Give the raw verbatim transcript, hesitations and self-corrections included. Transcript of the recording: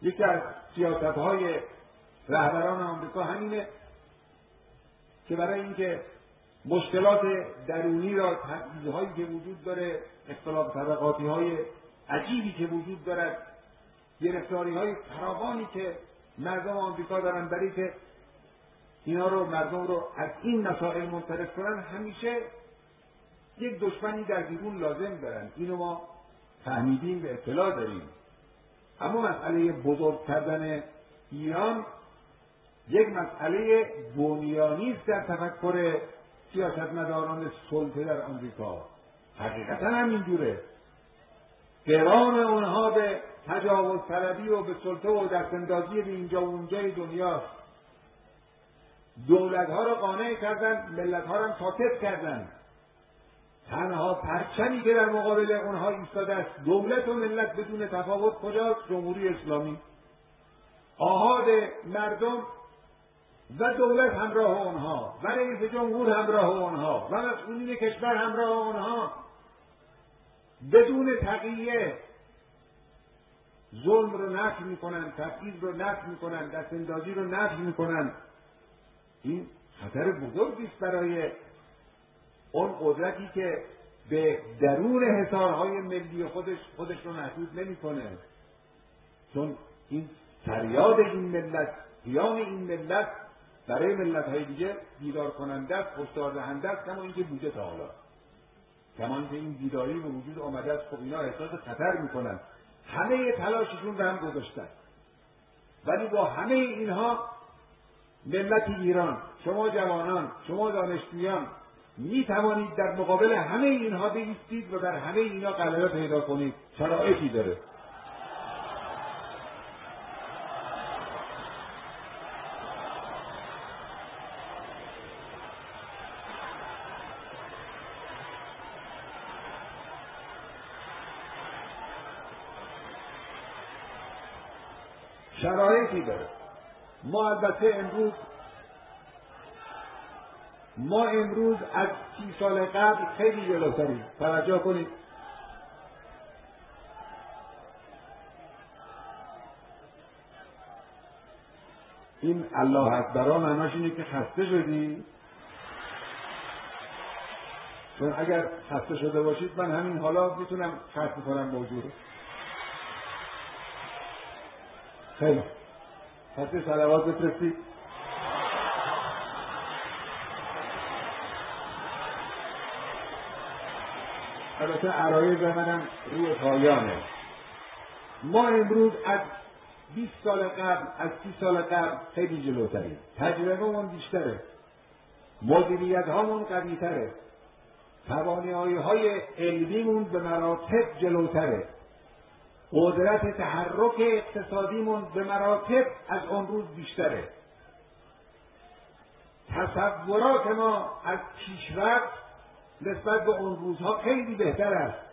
یکی از سیاست‌های رهبران آمریکا همینه که برای اینکه مشکلات درونی را، تبعیض‌هایی که وجود داره، اختلاف طبقاتی‌های عجیبی که وجود دارد، گرفتاری‌های فراوانی که مردم آمریکا دارن، برای که اینا رو مردم رو از این مسائل منصرف کنن، همیشه یک دشمنی در بیرون لازم دارن. اینو ما فهمیدیم و اطلاع داریم. اما مسئله بزرگ کردن ایران یک مسئله بنیانی است در تفکر سیاستمداران سلطه در آمریکا. حقیقتا هم اینجوره. گران اونها به تجاوز طلبی و به سلطه و دستاندازی به اینجا و اونجای دنیا. دولت‌ها را قانع کردن، ملت‌ها را ساکت کردن. تنها پرچمی که در مقابل اونها ایستاده است، دولت و ملت بدون تفاوت کجاست؟ جمهوری اسلامی. آحاد مردم و دولت همراه اونها و رئیس جمهور همراه اونها و مسئولین کشور همراه اونها، بدون تقیه ظلم رو نفی میکنن، تبعیض رو نفی میکنن، دستاندازی رو نفی میکنن. این خطر بزرگی است برای اون قدرتی که به درون حصارهای ملی خودش خودش رو محدود نمیکنه. چون این فریاد این ملت، قیام این ملت برای ملت‌های دیگه بیدار کننده است، هشدار دهنده است، کما اینکه بوده تا حالا. کما اینکه این بیداری به وجود آمده است، خب اینا احساس خطر میکنن. همه تلاششون رو هم گذاشتن. ولی با همه اینها ملت ایران، شما جوانان، شما دانشجویان می توانید در مقابل همه اینها بایستید و در همه اینا غلبه پیدا کنید. شرایطی داره. شرایطی داره. ما البته امروز ما امروز از سی سال قبل خیلی جلوتریم. توجه کنید. این الله اکبر معناش اینه که خسته شدی. چون اگر خسته شده باشید من همین حالا میتونم خسته کنم موضوع رو. خیلی خسته صلوات بفرستید. البته عرایض منم روی پایانه. ما امروز از بیست سال قبل، از سی سال قبل خیلی جلوتریم. تجربه‌مون بیشتره. مدیریت‌هامون قوی‌تره. توانایی‌های علمیمون به مراتب جلوتره. قدرت تحرک اقتصادیمون به مراتب از اون روز بیشتره. تصورات ما از پیشرفت نسبت به اون روزها خیلی بهتر است.